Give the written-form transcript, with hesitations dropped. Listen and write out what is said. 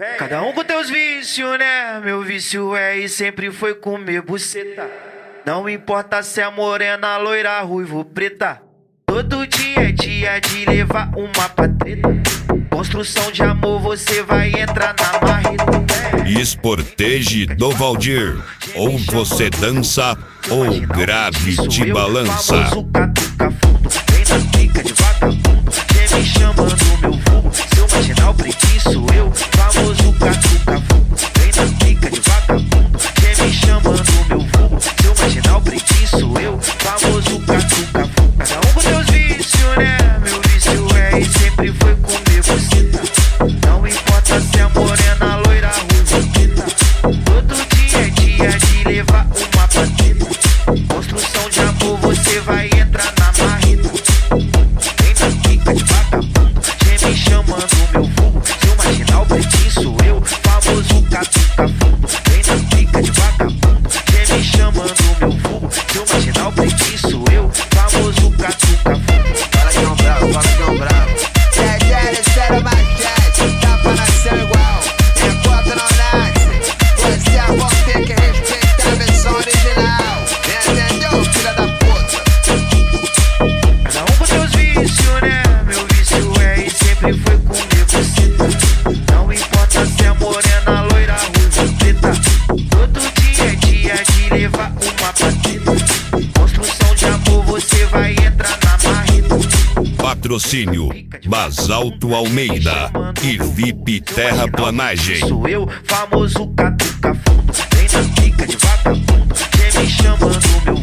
Cada um com teus vícios, né? Meu vício é e sempre foi comer buceta. Não importa se é morena, loira, ruivo, preta. Todo dia é dia de levar uma patreta. Construção de amor, você vai entrar na marreta. Esportege do Valdir. Ou você dança ou grave te balança. Famoso catuca fundo, vem na pica de vagabundo. Quem me chama no meu vulgo, seu marginal preguiço eu. Famoso catuca fundo, vem na pica de vagabundo. Quem me chama no meu vulgo, seu marginal preguiço eu. Famoso catuca fundo. Cada um com teus vícios, né? Meu vício é e sempre foi comer buceta. Não importa se é morena, loira, ruiva, preta. Todo dia é dia de levar uma pateta. Construção de amor, você vai entrar na marreta. Vem na pica de vagabundo, quem me chama no meu vulgo, seu marginal preguiço eu. Famoso catuca fundo, vem na pica de vagabundo, quem me chama no meu vulgo, seu marginal preguiço eu. Famoso catuca fundo. Fala que é um bravo, fala que é um bravo. Sério, basquete, tá pra nascer igual. Enquanto não nasce, você é bom, tem que respeitar a versão original. Entendeu, filha da puta? Cada um com seus vícios, né? Meu vício é e sempre foi comer buceta. Não importa se é morena, loira, ruiva, preta. Todo dia é dia de levar uma pateta. Construção de amor, você vai entrar na marreta. Patrocínio Basalto Almeida e VIP Terraplanagem. Sou eu, famoso catuca fundo, vem na pica de vagabundo. Quem me chama no meu